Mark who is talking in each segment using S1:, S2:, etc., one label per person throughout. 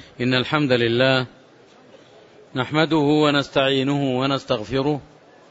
S1: إن الحمد لله نحمده ونستعينه ونستغفره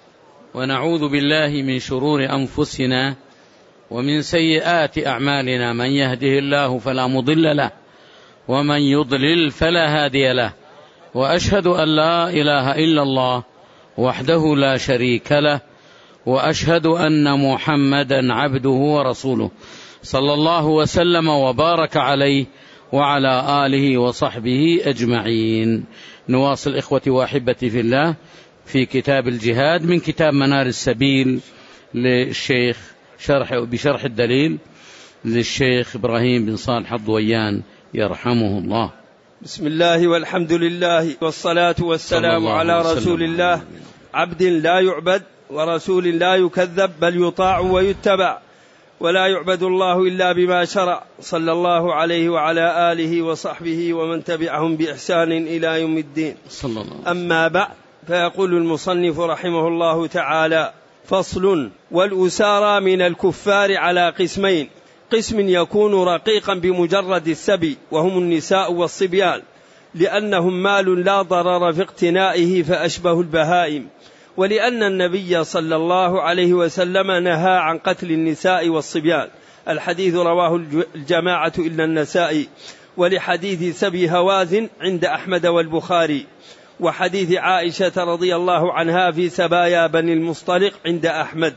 S1: ونعوذ بالله من شرور أنفسنا ومن سيئات أعمالنا، من يهده الله فلا مضل له ومن يضلل فلا هادي له، وأشهد أن لا إله إلا الله وحده لا شريك له، وأشهد أن محمدا عبده ورسوله صلى الله وسلم وبارك عليه وعلى آله وصحبه أجمعين. نواصل إخوتي وأحبتي في الله في كتاب الجهاد من كتاب منار السبيل للشيخ بشرح الدليل للشيخ إبراهيم بن صالح الضويان يرحمه الله.
S2: بسم الله والحمد لله والصلاة والسلام على رسول الله، عبد لا يعبد ورسول لا يكذب بل يطاع ويتبع، ولا يعبد الله إلا بما شرع، صلى الله عليه وعلى آله وصحبه ومن تبعهم بإحسان إلى يوم الدين. أما بعد، فيقول المصنف رحمه الله تعالى: فصل: والأسارى من الكفار على قسمين: قسم يكون رقيقا بمجرد السبي وهم النساء والصبيان، لأنهم مال لا ضرر في اقتنائه فأشبه البهائم، ولأن النبي صلى الله عليه وسلم نهى عن قتل النساء والصبيان. الحديث رواه الجماعة إلا النسائي، ولحديث سبي هوازن عند أحمد والبخاري، وحديث عائشة رضي الله عنها في سبايا بني المصطلق عند أحمد.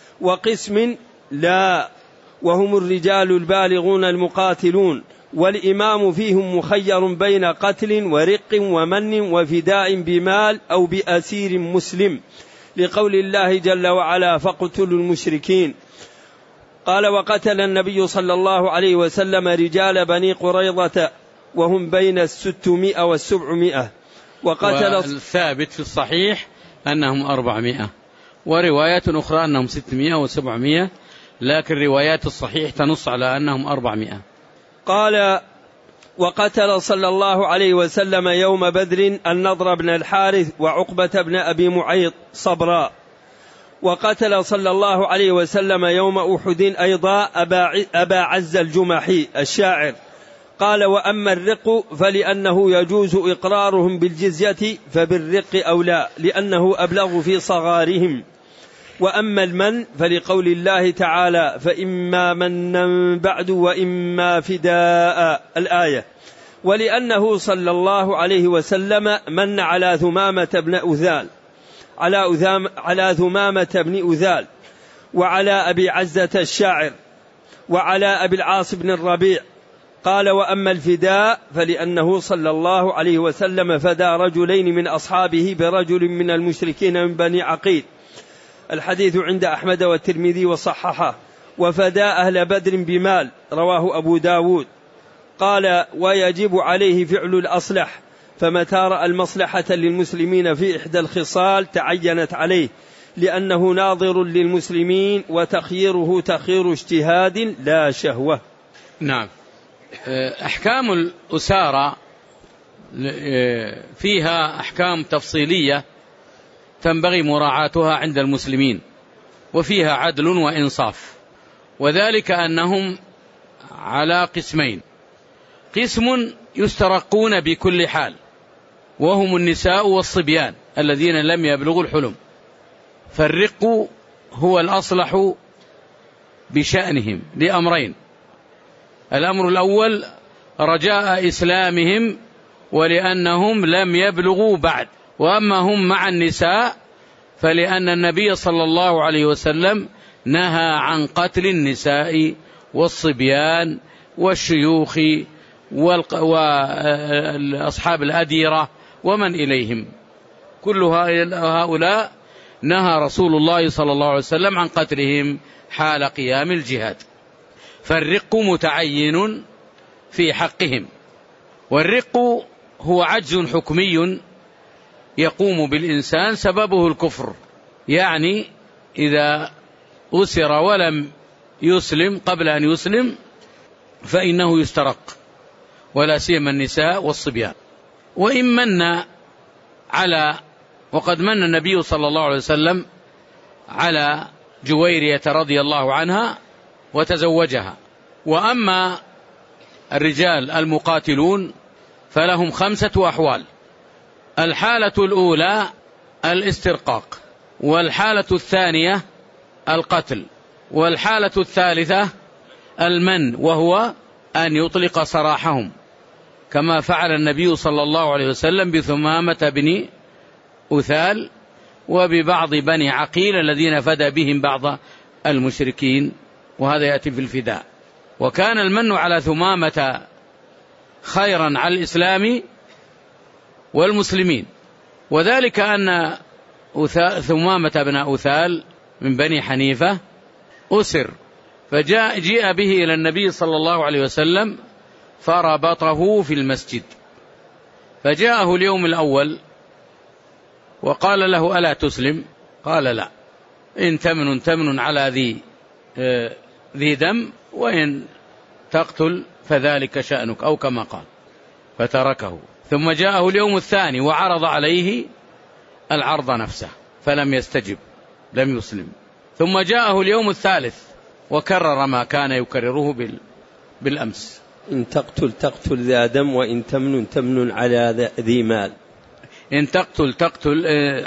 S2: وقسم لا، وهم الرجال البالغون المقاتلون، والإمام فيهم مخير بين قتل ورق ومن وفداء بمال أو بأسير مسلم، لقول الله جل وعلا: فاقتلوا المشركين. قال: وقتل النبي صلى الله عليه وسلم رجال بني قريظة وهم بين 600 و700. وقتل
S1: الثابت في الصحيح أنهم 400، وروايات أخرى أنهم 600 و700، لكن روايات الصحيح تنص على أنهم 400.
S2: قال: وقتل صلى الله عليه وسلم يوم بدر النضر بن الحارث وعقبة بن أبي معيط صبرا. وقتل صلى الله عليه وسلم يوم أحد أيضا أبا عز الجمحي الشاعر. قال: وأما الرق فلأنه يجوز إقرارهم بالجزية، فبالرق أولى لأنه أبلغ في صغارهم. وأما المن فلقول الله تعالى: فإما منا بعد وإما فداء، الآية. ولأنه صلى الله عليه وسلم من على ثمامة بن أذال على ثمامة بن أذال، وعلى أبي عزة الشاعر، وعلى أبي العاص بن الربيع. قال: وأما الفداء فلأنه صلى الله عليه وسلم فدى رجلين من أصحابه برجل من المشركين من بني عقيل. الحديث عند أحمد والترمذي وصححه. وفدى أهل بدر بمال، رواه أبو داود. قال: ويجب عليه فعل الأصلح، فمتى رأى المصلحة للمسلمين في إحدى الخصال تعينت عليه، لأنه ناظر للمسلمين، وتخييره تخيير اجتهاد لا شهوة.
S1: نعم. أحكام الأسارة فيها أحكام تفصيلية تنبغي مراعاتها عند المسلمين، وفيها عدل وإنصاف، وذلك أنهم على قسمين: قسم يسترقون بكل حال وهم النساء والصبيان الذين لم يبلغوا الحلم، فالرق هو الأصلح بشأنهم لأمرين: الأمر الأول رجاء إسلامهم ولأنهم لم يبلغوا بعد، وأما هم مع النساء فلأن النبي صلى الله عليه وسلم نهى عن قتل النساء والصبيان والشيوخ وأصحاب الأديرة ومن إليهم، كل هؤلاء نهى رسول الله صلى الله عليه وسلم عن قتلهم حال قيام الجهاد، فالرق متعين في حقهم. والرق هو عجز حكمي يقوم بالإنسان سببه الكفر، يعني إذا أسر ولم يسلم قبل أن يسلم فإنه يسترق، ولا سيما النساء والصبيان. وإن من وقد من النبي صلى الله عليه وسلم على جويرية رضي الله عنها وتزوجها. وأما الرجال المقاتلون فلهم 5 أحوال. الحالة الأولى الاسترقاق، والحالة الثانية القتل، والحالة الثالثة المن، وهو أن يطلق سراحهم كما فعل النبي صلى الله عليه وسلم بثمامة بن أثال وببعض بني عقيل الذين فدى بهم بعض المشركين، وهذا يأتي في الفداء. وكان المن على ثمامة خيرا على الإسلام والمسلمين، وذلك أن ثمامة بن أثال من بني حنيفة أسر، فجيء به إلى النبي صلى الله عليه وسلم فربطه في المسجد، فجاءه اليوم الأول وقال له: ألا تسلم؟ قال: لا، إن تمن على ذي دم، وإن تقتل فذلك شأنك، أو كما قال، فتركه. ثم جاءه اليوم الثاني وعرض عليه العرض نفسه فلم يستجب، لم يسلم. ثم جاءه اليوم الثالث وكرر ما كان يكرره بالأمس:
S2: إن تقتل ذا دم، وإن تمن على ذي مال.
S1: إن تقتل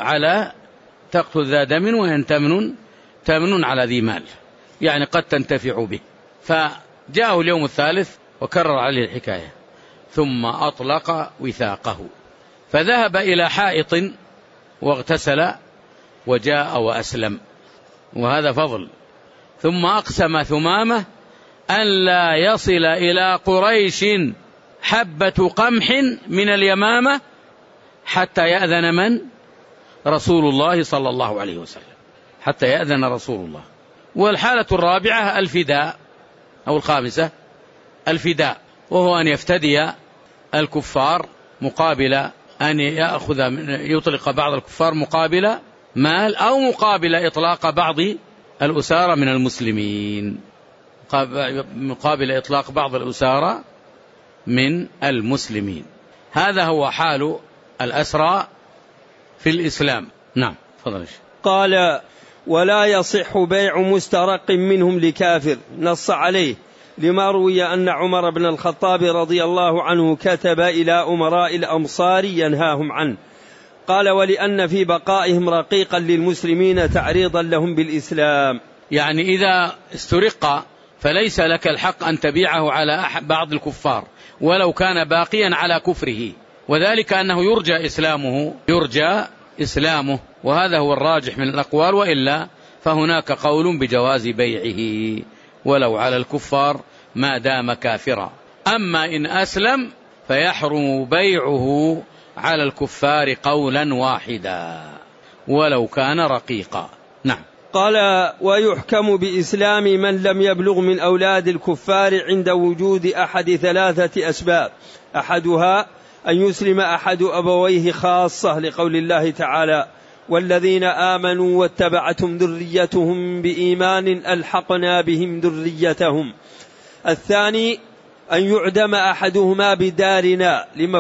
S1: ذا دم، وإن تمن على ذي مال، يعني قد تنتفع به. فجاءه اليوم الثالث وكرر عليه الحكاية، ثم أطلق وثاقه، فذهب إلى حائط واغتسل وجاء وأسلم، وهذا فضل. ثم أقسم ثمامة أن لا يصل إلى قريش حبة قمح من اليمامة حتى يأذن من؟ رسول الله صلى الله عليه وسلم، حتى يأذن رسول الله. والحالة الرابعة الفداء، أو الخامسة الفداء، وهو أن يفتدي الكفار مقابل أن يطلق بعض الكفار مقابل مال، أو مقابل إطلاق بعض الأسارى من المسلمين، مقابل إطلاق بعض الأسارى من المسلمين. هذا هو حال الأسرى في الإسلام. نعم، فضل.
S2: قال: ولا يصح بيع مسترق منهم لكافر، نص عليه لما روي أن عمر بن الخطاب رضي الله عنه كتب إلى أمراء الأمصار ينهاهم عنه. قال: ولأن في بقائهم رقيقا للمسلمين تعريضا لهم بالإسلام.
S1: يعني إذا استرق فليس لك الحق أن تبيعه على بعض الكفار ولو كان باقيا على كفره، وذلك أنه يرجى إسلامه، وهذا هو الراجح من الأقوال، وإلا فهناك قول بجواز بيعه ولو على الكفار ما دام كافرا. أما إن أسلم فيحرم بيعه على الكفار قولا واحدا ولو كان رقيقا. نعم.
S2: قال: ويحكم بإسلام من لم يبلغ من أولاد الكفار عند وجود أحد 3 أسباب: أحدها أن يسلم أحد أبويه خاصة، لقول الله تعالى: والذين آمنوا واتبعتهم ذريتهم بإيمان ألحقنا بهم ذريتهم. الثاني أن يعدم أحدهما بدارنا،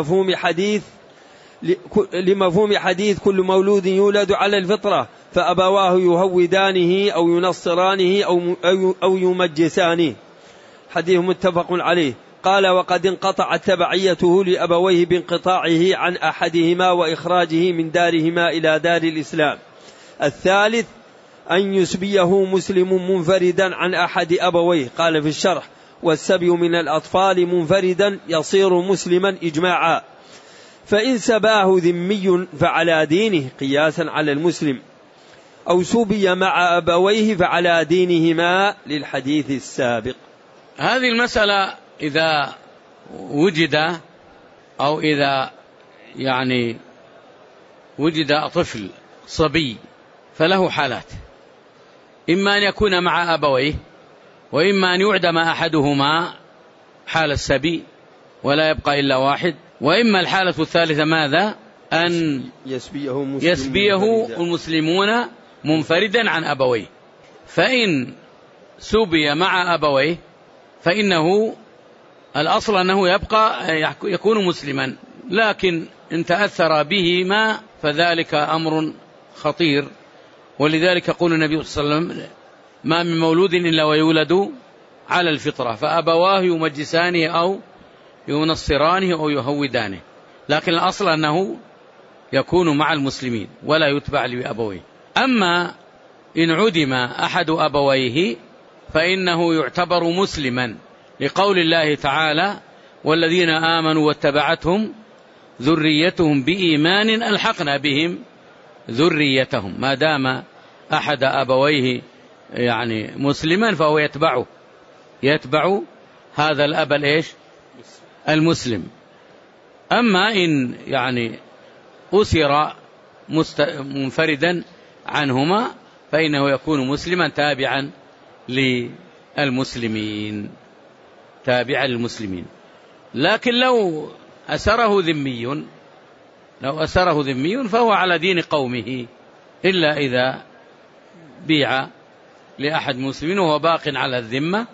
S2: لمفهوم حديث كل مولود يولد على الفطرة فأبواه يهودانه أو ينصرانه أو يمجسانه، حديث متفق عليه. قال: وقد انقطعت تبعيته لأبويه بانقطاعه عن أحدهما وإخراجه من دارهما إلى دار الإسلام. الثالث أن يسبيه مسلم منفردا عن أحد أبويه. قال في الشرح: والسبي من الأطفال منفردا يصير مسلما إجماعا، فإن سباه ذمي فعلى دينه قياسا على المسلم، أو سبي مع أبويه فعلى دينهما، للحديث السابق.
S1: هذه المسألة إذا وجد، أو إذا وجد طفل صبي فله حالات: إما أن يكون مع أبويه، وإما أن يعدم أحدهما حال السبي ولا يبقى إلا واحد، وإما الحالة الثالثة ماذا؟ أن يسبيه المسلمون منفردا عن أبويه. فإن سبي مع أبويه فإنه الأصل أنه يكون مسلما، لكن إن تأثر بهما فذلك أمر خطير. ولذلك يقول النبي صلى الله عليه وسلم: ما من مولود إلا ويولد على الفطرة، فأبواه يمجسانه أو ينصرانه أو يهودانه، لكن الأصل أنه يكون مع المسلمين ولا يتبع لأبويه. أما إن عدم أحد أبويه فإنه يعتبر مسلما، لقول الله تعالى: والذين آمنوا واتبعتهم ذريتهم بإيمان ألحقنا بهم ذريتهم. ما دام أحد أبويه يعني مسلما فهو يتبع هذا الأب المسلم. أما إن يعني أسر منفردا عنهما فإنه يكون مسلما تابعا للمسلمين. لكن لو أسره ذمي فهو على دين قومه، إلا إذا بيع لأحد مسلم وهو باق على الذمة،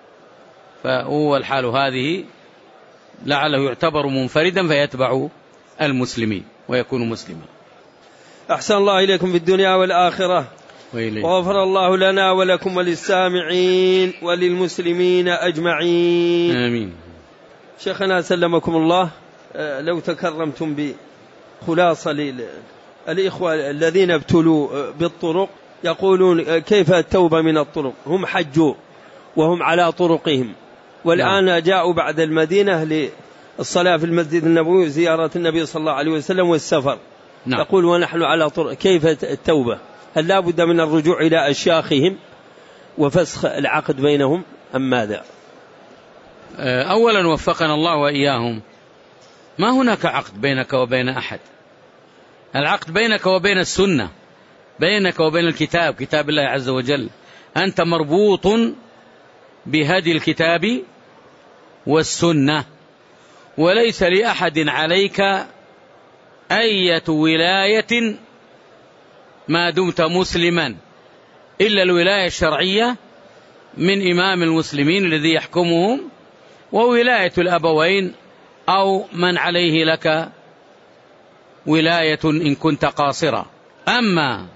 S1: فهو الحال هذه لعله يعتبر منفردا فيتبع المسلمين ويكون مسلما.
S2: أحسن الله إليكم في الدنيا والآخرة، وغفر الله لنا ولكم وللسامعين وللمسلمين أجمعين،
S1: آمين.
S2: شيخنا سلمكم الله، لو تكرمتم بخلاصة للإخوة الذين ابتلوا بالطرق، يقولون كيف التوبة من الطرق؟ هم حجوا وهم على طرقهم، والآن جاءوا بعد المدينة للصلاة في المسجد النبوي وزيارة النبي صلى الله عليه وسلم والسفر. يقول ونحن على طرق، كيف التوبة؟ هل لا بد من الرجوع إلى أشياخهم وفسخ العقد بينهم أم ماذا؟
S1: أولا وفقنا الله وإياهم، ما هناك عقد بينك وبين أحد. العقد بينك وبين السنة، بينك وبين كتاب الله عز وجل. أنت مربوط بهدي الكتاب والسنة، وليس لأحد عليك أي ولاية ما دمت مسلما إلا الولاية الشرعية من إمام المسلمين الذي يحكمهم، وولاية الأبوين أو من عليه لك ولاية إن كنت قاصرا. أما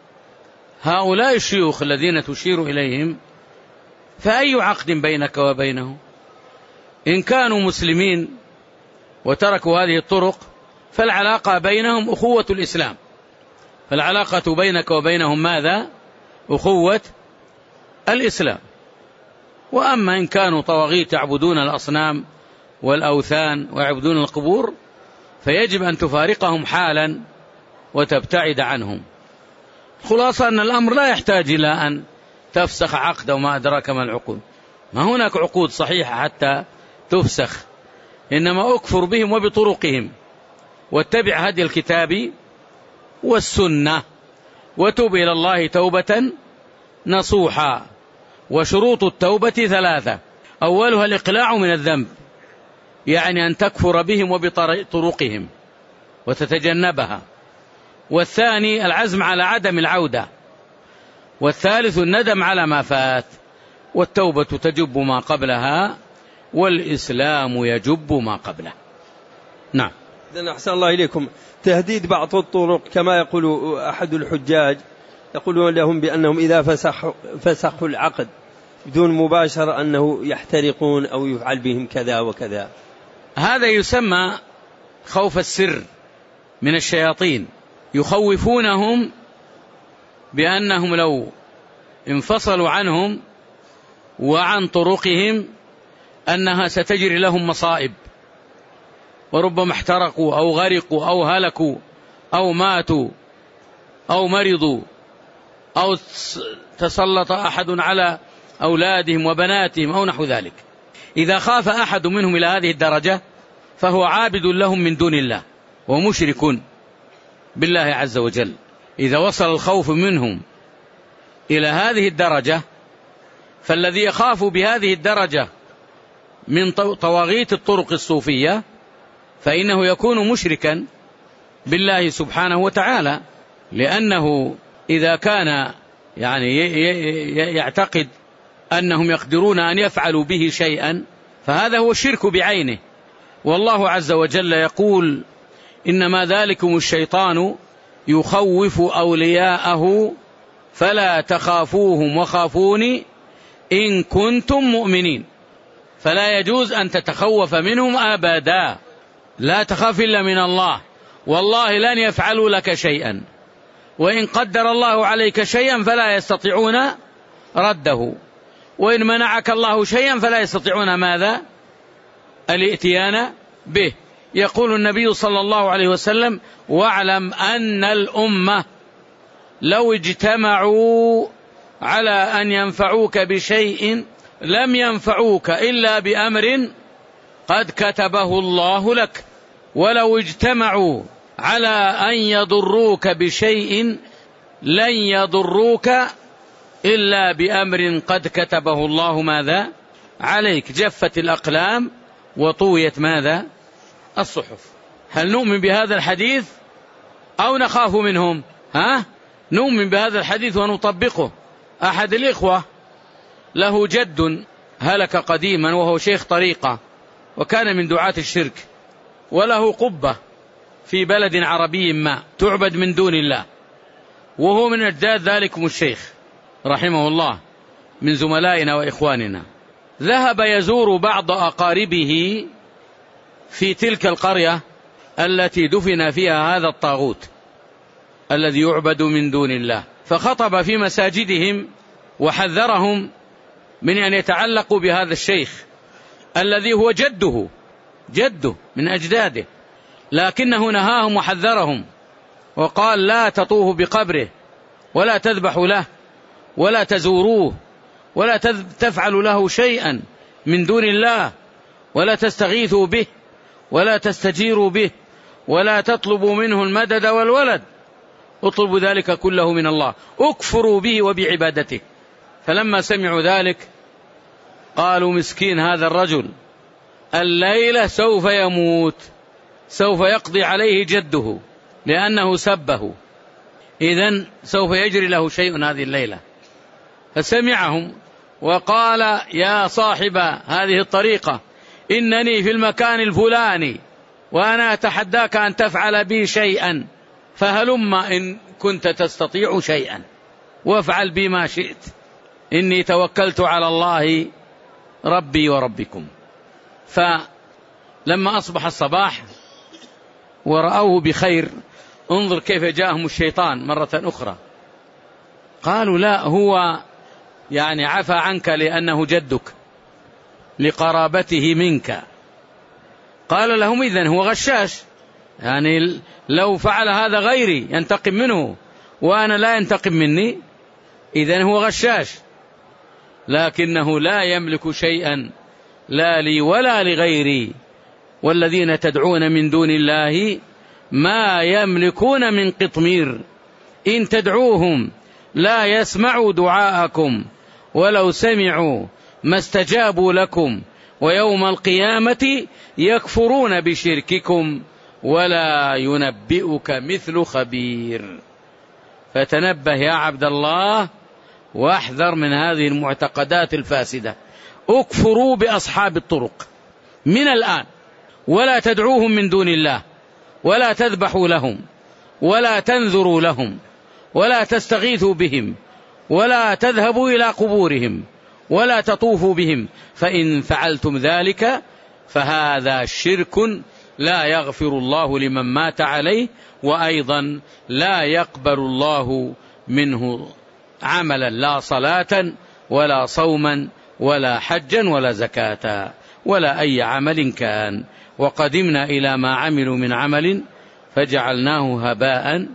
S1: هؤلاء الشيوخ الذين تشير إليهم فأي عقد بينك وبينهم؟ إن كانوا مسلمين وتركوا هذه الطرق فالعلاقة بينهم أخوة الإسلام، فالعلاقة بينك وبينهم ماذا؟ أخوة الإسلام. وأما إن كانوا طواغيت يعبدون الأصنام والأوثان ويعبدون القبور فيجب أن تفارقهم حالا وتبتعد عنهم. خلاصة أن الأمر لا يحتاج إلى أن تفسخ عقد وما أدراك ما العقود، ما هناك عقود صحيحة حتى تفسخ، إنما أكفر بهم وبطرقهم واتبع هدي الكتاب والسنة وتوب إلى الله توبة نصوحا. وشروط التوبة 3: أولها الإقلاع من الذنب، يعني أن تكفر بهم وبطرقهم وتتجنبها. والثاني العزم على عدم العودة. والثالث الندم على ما فات. والتوبة تجب ما قبلها والإسلام يجب ما قبله. نعم.
S2: إذن أحسن الله إليكم، تهديد بعض الطرق كما يقول أحد الحجاج، يقولون لهم بأنهم إذا فسخوا العقد بدون مباشرة أنه يحترقون أو يفعل بهم كذا وكذا.
S1: هذا يسمى خوف السر من الشياطين، يخوفونهم بأنهم لو انفصلوا عنهم وعن طرقهم أنها ستجري لهم مصائب، وربما احترقوا أو غرقوا أو هلكوا أو ماتوا أو مرضوا أو تسلط أحد على أولادهم وبناتهم أو نحو ذلك. إذا خاف أحد منهم إلى هذه الدرجة فهو عابد لهم من دون الله ومشرك بالله عز وجل. إذا وصل الخوف منهم إلى هذه الدرجة فالذي يخاف بهذه الدرجة من طواغيت الطرق الصوفية فإنه يكون مشركا بالله سبحانه وتعالى، لأنه إذا كان يعني يعتقد أنهم يقدرون أن يفعلوا به شيئا فهذا هو الشرك بعينه. والله عز وجل يقول: إنما ذلكم الشيطان يخوف أولياءه فلا تخافوهم وخافوني إن كنتم مؤمنين. فلا يجوز أن تتخوف منهم أبدا. لا تخاف إلا من الله، والله لن يفعلوا لك شيئا، وإن قدر الله عليك شيئا فلا يستطيعون رده، وإن منعك الله شيئا فلا يستطيعون ماذا؟ الاتيان به. يقول النبي صلى الله عليه وسلم: واعلم أن الأمة لو اجتمعوا على أن ينفعوك بشيء لم ينفعوك إلا بأمر قد كتبه الله لك، ولو اجتمعوا على أن يضروك بشيء لن يضروك إلا بأمر قد كتبه الله ماذا؟ عليك. جفت الأقلام وطويت ماذا؟ الصحف. هل نؤمن بهذا الحديث أو نخاف منهم؟ نؤمن بهذا الحديث ونطبقه. أحد الإخوة له جد هلك قديما وهو شيخ طريقة، وكان من دعاة الشرك، وله قبة في بلد عربي ما تعبد من دون الله، وهو من أجداد ذلكم الشيخ رحمه الله، من زملائنا وإخواننا. ذهب يزور بعض أقاربه في تلك القرية التي دفن فيها هذا الطاغوت الذي يعبد من دون الله، فخطب في مساجدهم وحذرهم من أن يتعلقوا بهذا الشيخ الذي هو جده من أجداده، لكنه نهاهم وحذرهم وقال: لا تطوفوا بقبره، ولا تذبحوا له، ولا تزوروه، ولا تفعلوا له شيئا من دون الله، ولا تستغيثوا به، ولا تستجيروا به، ولا تطلبوا منه المدد والولد، اطلبوا ذلك كله من الله، اكفروا به وبعبادته. فلما سمعوا ذلك قالوا: مسكين هذا الرجل، الليلة سوف يموت، سوف يقضي عليه جده لأنه سبه، إذن سوف يجري له شيء هذه الليلة. فسمعهم وقال: يا صاحب هذه الطريقة، إنني في المكان الفلاني وأنا أتحداك أن تفعل بي شيئا، فهلم إن كنت تستطيع شيئا وافعل بي ما شئت، إني توكلت على الله ربي وربكم. فلما أصبح الصباح ورأوه بخير، انظر كيف جاءهم الشيطان مرة أخرى، قالوا: لا، هو يعني عفى عنك لأنه جدك لقرابته منك. قال لهم: إذن هو غشاش، يعني لو فعل هذا غيري ينتقم منه وأنا لا ينتقم مني، إذن هو غشاش، لكنه لا يملك شيئا لا لي ولا لغيري، والذين تدعون من دون الله ما يملكون من قطمير، إن تدعوهم لا يسمعوا دعاءكم ولو سمعوا ما استجابوا لكم، ويوم القيامة يكفرون بشرككم ولا ينبئك مثل خبير. فتنبه يا عبد الله واحذر من هذه المعتقدات الفاسدة. اكفروا بأصحاب الطرق من الآن، ولا تدعوهم من دون الله، ولا تذبحوا لهم، ولا تنذروا لهم، ولا تستغيثوا بهم، ولا تذهبوا إلى قبورهم، ولا تطوفوا بهم، فإن فعلتم ذلك فهذا شرك لا يغفر الله لمن مات عليه، وأيضا لا يقبل الله منه عملا، لا صلاة ولا صوما ولا حجا ولا زكاة ولا أي عمل كان. وقدمنا إلى ما عملوا من عمل فجعلناه هباء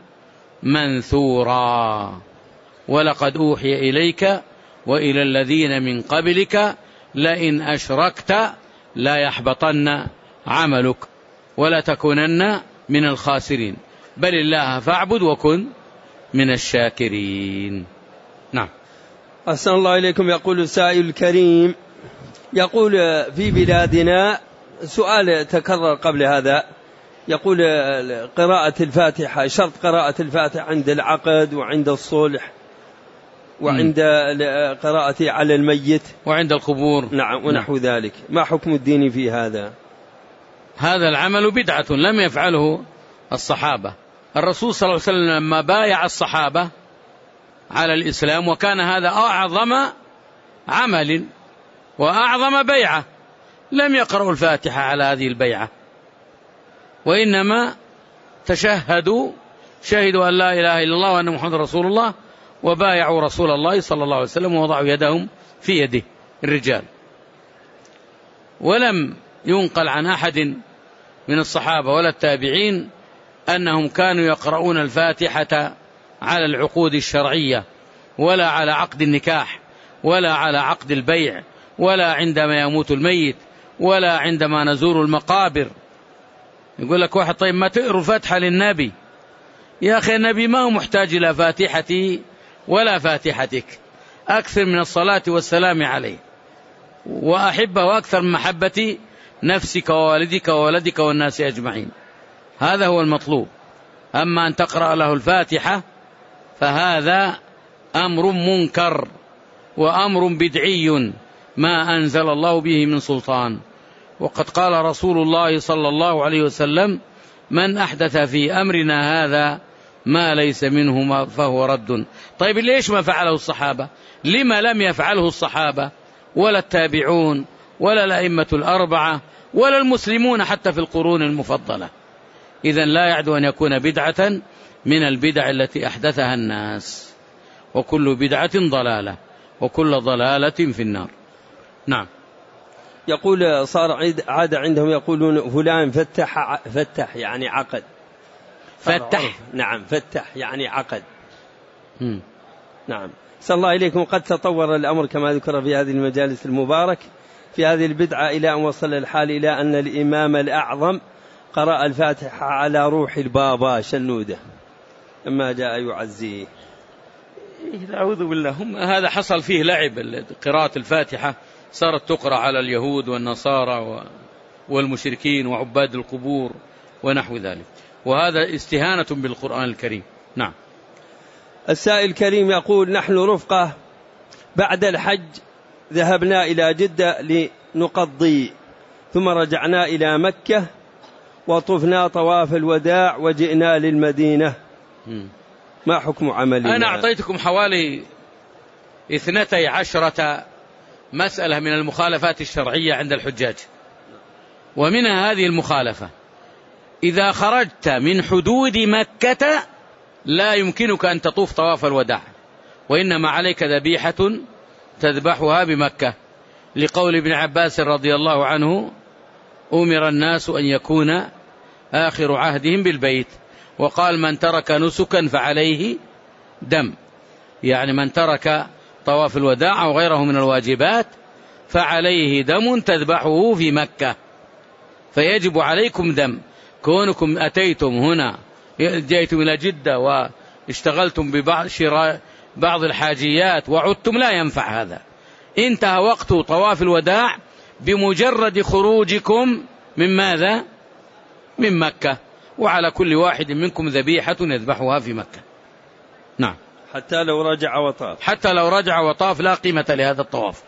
S1: منثورا. ولقد أوحي إليك وإلى الذين من قبلك لئن أشركت لا يحبطن عملك ولا تكونن من الخاسرين، بل الله فاعبد وكن من الشاكرين. نعم.
S2: أحسن الله إليكم. يقول السائل الكريم، يقول: في بلادنا، سؤال تكرر قبل هذا، يقول: قراءة الفاتحة، شرط قراءة الفاتحة عند العقد وعند الصلح وعند قراءة على الميت
S1: وعند القبور،
S2: نعم، ونحو ذلك، ما حكم الدين في هذا؟
S1: هذا العمل بدعة لم يفعله الصحابة. الرسول صلى الله عليه وسلم لما بايع الصحابة على الإسلام، وكان هذا أعظم عمل وأعظم بيعة، لم يقرأوا الفاتحة على هذه البيعة، وإنما شهدوا أن لا إله إلا الله وأن محمد رسول الله، وبايعوا رسول الله صلى الله عليه وسلم ووضعوا يدهم في يده الرجال. ولم ينقل عن أحد من الصحابة ولا التابعين أنهم كانوا يقرؤون الفاتحة على العقود الشرعية، ولا على عقد النكاح، ولا على عقد البيع، ولا عندما يموت الميت، ولا عندما نزور المقابر. يقول لك واحد طيب ما تقروا الفاتحة للنبي؟ يا أخي النبي ما هو محتاج إلى فاتحتي ولا فاتحتك، أكثر من الصلاة والسلام عليه، وأحبه أكثر من محبة نفسك ووالدك وولدك والناس أجمعين. هذا هو المطلوب. أما أن تقرأ له الفاتحة فهذا أمر منكر وأمر بدعي ما أنزل الله به من سلطان. وقد قال رسول الله صلى الله عليه وسلم: من أحدث في أمرنا هذا ما ليس منه فهو رد. طيب ليش ما فعله الصحابة؟ لما لم يفعله الصحابة ولا التابعون ولا الأئمة الأربعة ولا المسلمون حتى في القرون المفضلة؟ إذن لا يعد أن يكون بدعة من البدع التي أحدثها الناس، وكل بدعة ضلالة وكل ضلالة في النار. نعم.
S2: يقول صار عادة عندهم يقولون فلان فتح يعني عقد.
S1: فتح؟
S2: نعم، فتح يعني عقد. نعم. صلى الله إليكم. قد تطور الأمر كما ذكر في هذه المجالس المبارك في هذه البدعة إلى أن وصل الحال إلى أن الإمام الأعظم قرأ الفاتحة على روح البابا شنودة لما جاء يعزيه.
S1: أعوذ بالله. هذا حصل فيه لعب. قراءة الفاتحة صارت تقرأ على اليهود والنصارى والمشركين وعباد القبور ونحو ذلك، وهذا استهانة بالقرآن الكريم. نعم.
S2: السائل الكريم يقول: نحن رفقة بعد الحج ذهبنا إلى جدة لنقضي، ثم رجعنا إلى مكة وطفنا طواف الوداع وجئنا للمدينة، ما حكم عملنا؟
S1: أنا أعطيتكم حوالي 12 مسألة من المخالفات الشرعية عند الحجاج، ومنها هذه المخالفة: إذا خرجت من حدود مكة لا يمكنك أن تطوف طواف الوداع، وإنما عليك ذبيحة تذبحها بمكة، لقول ابن عباس رضي الله عنه: أمر الناس أن يكون آخر عهدهم بالبيت، وقال: من ترك نسكا فعليه دم، يعني من ترك طواف الوداع أو غيره من الواجبات فعليه دم تذبحه في مكة، فيجب عليكم دم. كونكم أتيتم هنا جئتم إلى جدة واشتغلتم بعض الحاجيات وعدتم لا ينفع هذا. انتهى وقت طواف الوداع بمجرد خروجكم من ماذا؟ من مكة، وعلى كل واحد منكم ذبيحة يذبحها في مكة. نعم.
S2: حتى لو رجع وطاف.
S1: حتى لو رجع وطاف لا قيمة لهذا الطواف.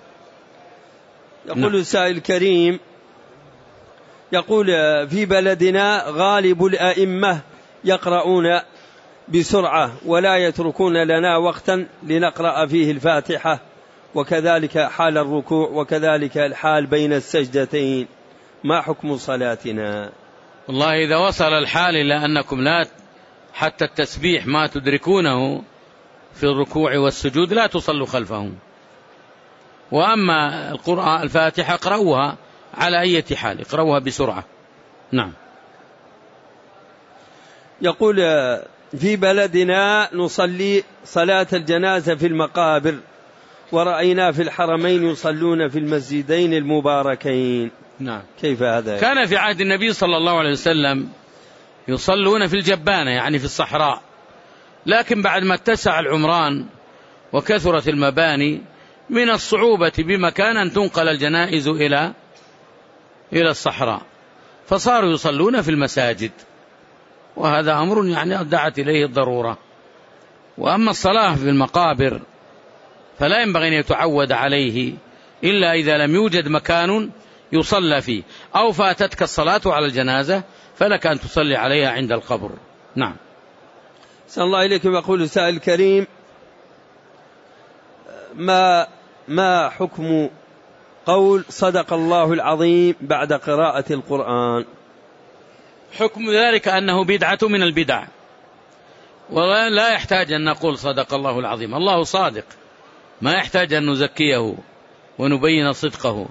S2: يقول السائل الكريم، يقول: في بلدنا غالب الأئمة يقرؤون بسرعة ولا يتركون لنا وقتا لنقرأ فيه الفاتحة، وكذلك حال الركوع، وكذلك الحال بين السجدتين، ما حكم صلاتنا؟
S1: والله إذا وصل الحال إلى أنكم لا حتى التسبيح ما تدركونه في الركوع والسجود لا تصلوا خلفهم. وأما القرآن الفاتحة اقرأوها على أي حال، اقرأوها بسرعة. نعم.
S2: يقول: في بلدنا نصلي صلاة الجنازة في المقابر، ورأينا في الحرمين يصلون في المسجدين المباركين.
S1: نعم.
S2: كيف هذا؟
S1: كان في عهد النبي صلى الله عليه وسلم يصلون في الجبانة، يعني في الصحراء، لكن بعد ما اتسع العمران وكثرت المباني من الصعوبة بمكان أن تنقل الجنائز إلى الصحراء، فصاروا يصلون في المساجد، وهذا أمر يعني دعت إليه الضرورة. وأما الصلاة في المقابر فلا ينبغي أن يتعود عليه إلا إذا لم يوجد مكان يصلى فيه، أو فاتتك الصلاة على الجنازة فلك أن تصلي عليها عند القبر. نعم.
S2: صلى الله إليكم. يقول السائل الكريم: ما حكم قول صدق الله العظيم بعد قراءة القرآن؟
S1: حكم ذلك أنه بدعة من البدع، ولا يحتاج أن نقول صدق الله العظيم، الله صادق، ما يحتاج أن نزكيه ونبين صدقه.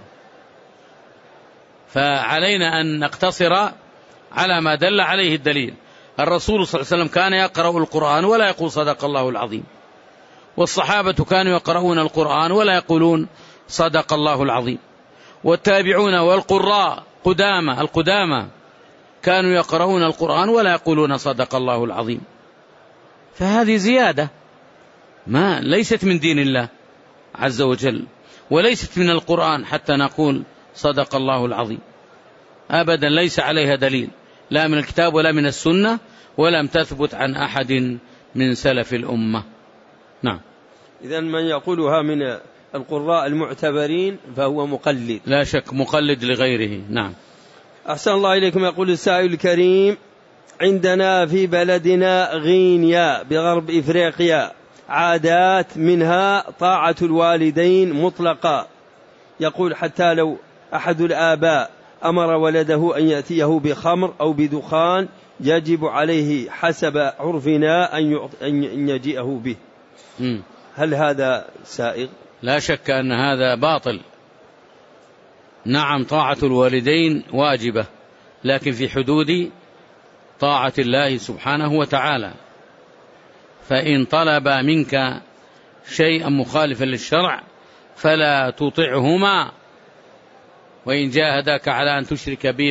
S1: فعلينا أن نقتصر على ما دل عليه الدليل. الرسول صلى الله عليه وسلم كان يقرأ القرآن ولا يقول صدق الله العظيم، والصحابة كانوا يقرؤون القرآن ولا يقولون صدق الله العظيم، والتابعون والقراء القدامى كانوا يقرؤون القرآن ولا يقولون صدق الله العظيم. فهذه زيادة ما ليست من دين الله عز وجل، وليست من القرآن حتى نقول صدق الله العظيم أبدا، ليس عليها دليل لا من الكتاب ولا من السنة، ولم تثبت عن أحد من سلف الأمة. نعم.
S2: إذن من يقولها من القراء المعتبرين فهو مقلد،
S1: لا شك مقلد لغيره. نعم.
S2: أحسن الله إليكم. يقول السائل الكريم: عندنا في بلدنا غينيا بغرب إفريقيا عادات منها طاعة الوالدين مطلقة، يقول حتى لو أحد الآباء أمر ولده أن يأتيه بخمر أو بدخان يجب عليه حسب عرفنا أن يجيئه به. هل هذا سائغ؟
S1: لا شك أن هذا باطل. نعم، طاعة الوالدين واجبة، لكن في حدود طاعة الله سبحانه وتعالى. فإن طلب منك شيئا مخالفا للشرع فلا تطعهما، وإن جاهداك على أن تشرك به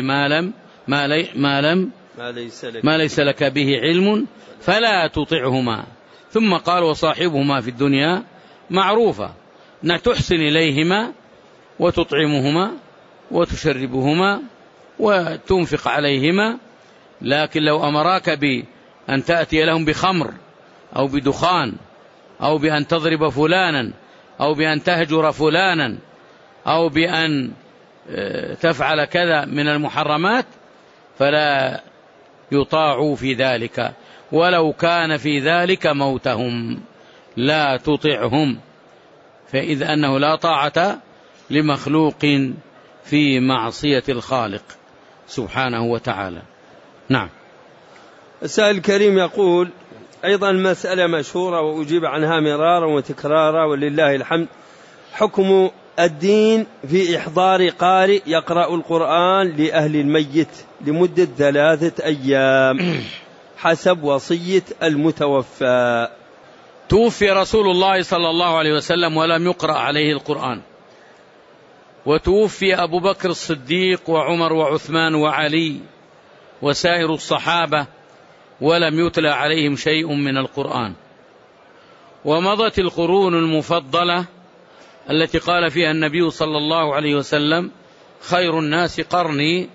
S1: ما ليس لك به علم فلا تطعهما. ثم قال: وصاحبهما في الدنيا معروفة، تحسن إليهما وتطعمهما وتشربهما وتنفق عليهما. لكن لو أمراك بأن تأتي لهم بخمر أو بدخان أو بأن تضرب فلانا أو بأن تهجر فلانا أو بأن تفعل كذا من المحرمات فلا يطاع في ذلك، ولو كان في ذلك موتهم لا تطعهم، فإذ أنه لا طاعة لمخلوق في معصية الخالق سبحانه وتعالى. نعم.
S2: السائل الكريم يقول أيضا مسألة مشهورة وأجيب عنها مرارا وتكرارا ولله الحمد: حكم الدين في إحضار قارئ يقرأ القرآن لأهل الميت لمدة 3 أيام حسب وصية المتوفى.
S1: توفي رسول الله صلى الله عليه وسلم ولم يقرأ عليه القرآن، وتوفي أبو بكر الصديق وعمر وعثمان وعلي وسائر الصحابة ولم يتلى عليهم شيء من القرآن. ومضت القرون المفضلة التي قال فيها النبي صلى الله عليه وسلم: خير الناس قرني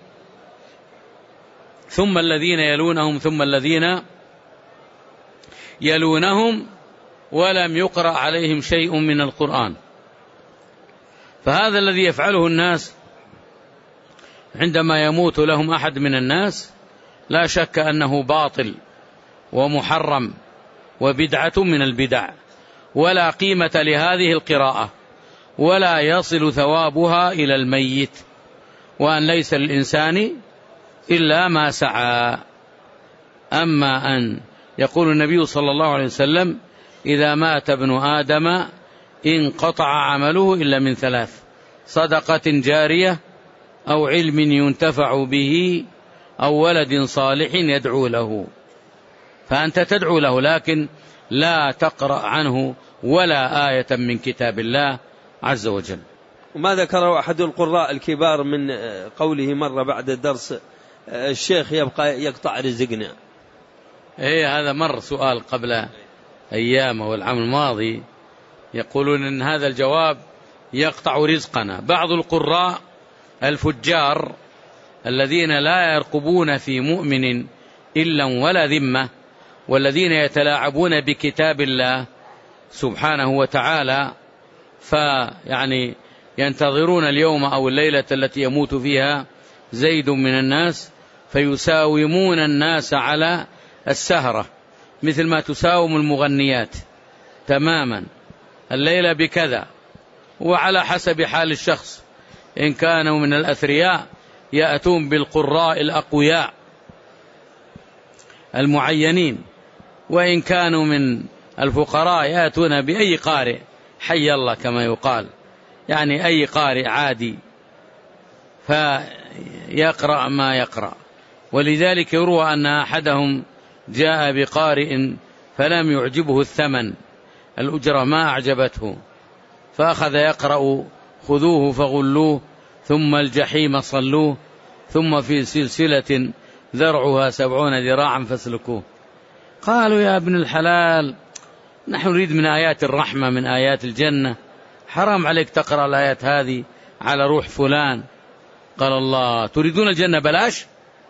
S1: ثم الذين يلونهم ثم الذين يلونهم، ولم يقرأ عليهم شيء من القرآن. فهذا الذي يفعله الناس عندما يموت لهم أحد من الناس لا شك أنه باطل ومحرم وبدعة من البدع، ولا قيمة لهذه القراءة، ولا يصل ثوابها إلى الميت، وأن ليس للإنسان إلا ما سعى. أما أن يقول النبي صلى الله عليه وسلم: إذا مات ابن آدم انقطع عمله إلا من 3: صدقة جارية أو علم ينتفع به أو ولد صالح يدعو له. فأنت تدعو له لكن لا تقرأ عنه ولا آية من كتاب الله عز وجل.
S2: وما ذكره أحد القراء الكبار من قوله مرة بعد الدرس: الشيخ يبقى يقطع رزقنا.
S1: هذا مر سؤال قبل أيام والعام الماضي يقولون إن هذا الجواب يقطع رزقنا. بعض القراء الفجار الذين لا يرقبون في مؤمن إلا ولا ذمة، والذين يتلاعبون بكتاب الله سبحانه وتعالى، فيعني ينتظرون اليوم أو الليلة التي يموت فيها زيد من الناس فيساومون الناس على السهرة، مثل ما تساوم المغنيات تماما، الليلة بكذا، وعلى حسب حال الشخص إن كانوا من الأثرياء يأتون بالقراء الأقوياء المعينين، وإن كانوا من الفقراء يأتون بأي قارئ حي الله كما يقال، يعني أي قارئ عادي فيقرأ ما يقرأ. ولذلك يروى أن أحدهم جاء بقارئ فلم يعجبه الثمن، الأجرة ما أعجبته، فأخذ يقرأ خذوه فغلوه ثم الجحيم صلوه ثم في سلسلة ذرعها 70 ذراعا فاسلكوه. قالوا يا ابن الحلال نحن نريد من آيات الرحمة من آيات الجنة، حرام عليك تقرأ الآيات هذه على روح فلان. قال الله تريدون الجنة بلاش؟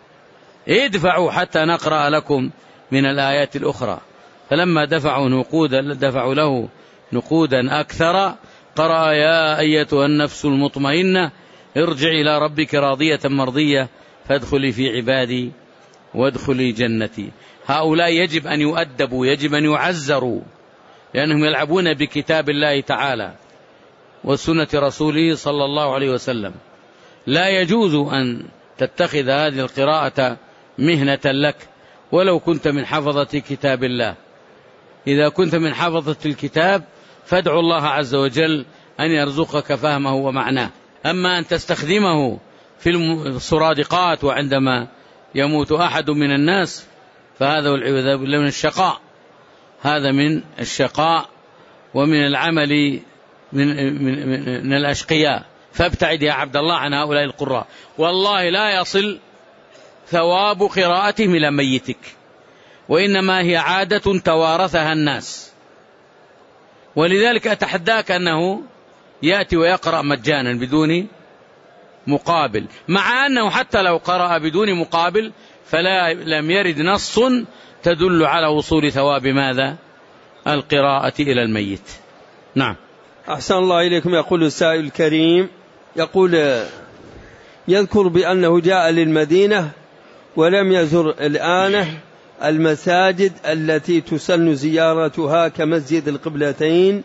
S1: ادفعوا حتى نقرأ لكم من الآيات الأخرى. فلما دفعوا له نقودا أكثر قرأ يا أيتها النفس المطمئنة ارجعي إلى ربك راضية مرضية فادخلي في عبادي وادخلي جنتي. هؤلاء يجب أن يؤدبوا، يجب أن يعزروا، لأنهم يلعبون بكتاب الله تعالى وسنة رسوله صلى الله عليه وسلم. لا يجوز أن تتخذ هذه القراءة مهنة لك ولو كنت من حفظة كتاب الله. إذا كنت من حفظة الكتاب فادعو الله عز وجل أن يرزقك فهمه ومعناه. أما أن تستخدمه في السرادقات وعندما يموت أحد من الناس فهذا والعياذ بالله من الشقاء، هذا من الشقاء ومن العمل من الأشقياء. فابتعد يا عبد الله عن هؤلاء القراء، والله لا يصل ثواب قراءتهم إلى ميتك، وإنما هي عادة توارثها الناس. ولذلك أتحداك أنه يأتي ويقرأ مجانا بدون مقابل، مع أنه حتى لو قرأ بدون مقابل لم يرد نص تدل على وصول ثواب ماذا؟ القراءة إلى الميت. نعم.
S2: أحسن الله إليكم. يقول السائل الكريم، يقول يذكر بأنه جاء للمدينة ولم يزر الآن المساجد التي تسن زيارتها كمسجد القبلتين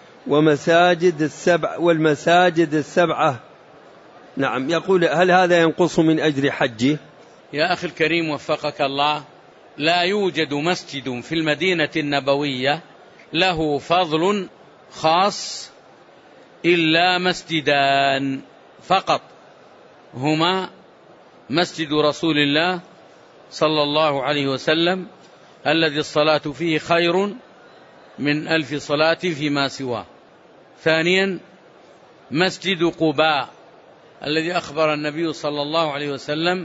S2: والمساجد السبعة. نعم. يقول هل هذا ينقص من أجر حجه؟
S1: يا أخي الكريم وفقك الله، لا يوجد مسجد في المدينة النبوية له فضل خاص إلا مسجدان فقط، هما مسجد رسول الله صلى الله عليه وسلم الذي الصلاة فيه خير من 1000 صلاة فيما سواه. ثانيا مسجد قباء الذي أخبر النبي صلى الله عليه وسلم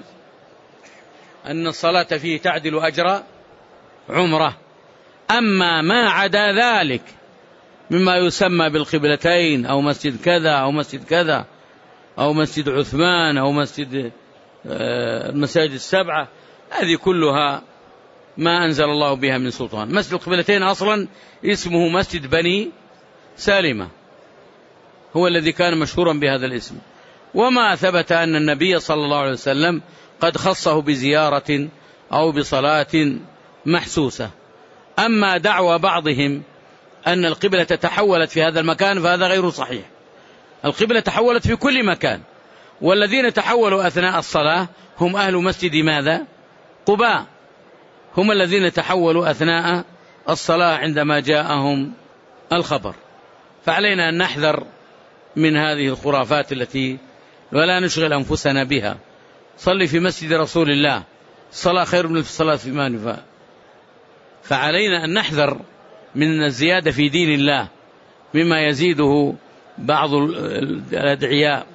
S1: أن الصلاة فيه تعدل أجر عمره. أما ما عدا ذلك مما يسمى بالقبلتين أو مسجد كذا أو مسجد كذا أو مسجد عثمان أو مسجد المساجد السبعة، هذه كلها ما أنزل الله بها من سلطان. مسجد القبلتين أصلا اسمه مسجد بني سالمة، هو الذي كان مشهورا بهذا الاسم، وما ثبت أن النبي صلى الله عليه وسلم قد خصه بزيارة أو بصلاة محسوسة. أما دعوى بعضهم أن القبلة تحولت في هذا المكان فهذا غير صحيح. القبلة تحولت في كل مكان، والذين تحولوا أثناء الصلاة هم أهل مسجد ماذا؟ قباء، هم الذين تحولوا أثناء الصلاة عندما جاءهم الخبر. فعلينا أن نحذر من هذه الخرافات التي ولا نشغل أنفسنا بها. صلي في مسجد رسول الله، الصلاة خير من الصلاة في مانفا. فعلينا أن نحذر من الزيادة في دين الله مما يزيده بعض الأدعياء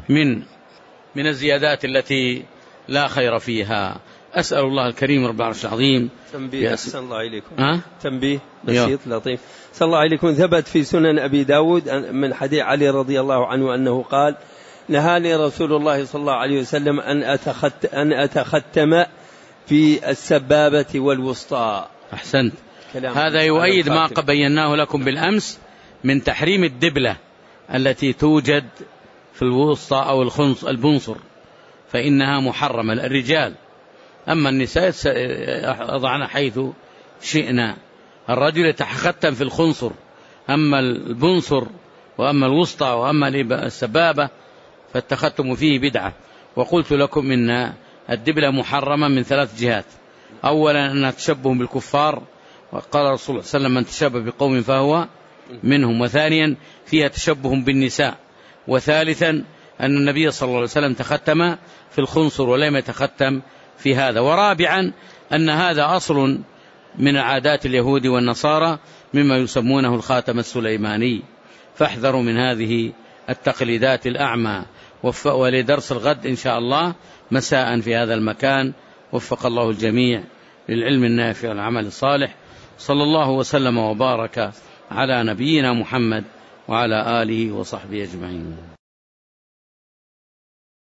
S1: من الزيادات التي لا خير فيها. أسأل الله الكريم رب العرش العظيم.
S2: تنبيه أحسن الله إليكم. تنبيه بسيط لطيف. أحسن الله إليكم. ثبت في سنن أبي داود من حديث علي رضي الله عنه أنه قال نهاني رسول الله صلى الله عليه وسلم أن أتختم في السبابة والوسطى.
S1: أحسنت. هذا يؤيد ما بيناه لكم بالأمس من تحريم الدبلة التي توجد في الوسطى أو البنصر، فإنها محرمة للرجال، أما النساء أضعن حيث شئنا. الرجل يتختم في الخنصر، أما البنصر وأما الوسطى وأما السبابة فالتختم فيه بدعة. وقلت لكم إن الدبلة محرمة من 3 جهات. أولا أنها تشبه بالكفار، وقال رسول الله صلى الله عليه وسلم من تشبه بقوم فهو منهم. وثانيا فيها تشبه بالنساء. وثالثا أن النبي صلى الله عليه وسلم تختم في الخنصر ولم يتختم في هذا. ورابعا أن هذا أصل من عادات اليهود والنصارى مما يسمونه الخاتم السليماني، فاحذروا من هذه التقليدات الأعمى. ولدرس الغد إن شاء الله مساء في هذا المكان. وفق الله الجميع للعلم النافع والعمل الصالح. صلى الله وسلم وبارك على نبينا محمد وعلى آله وصحبه أجمعين.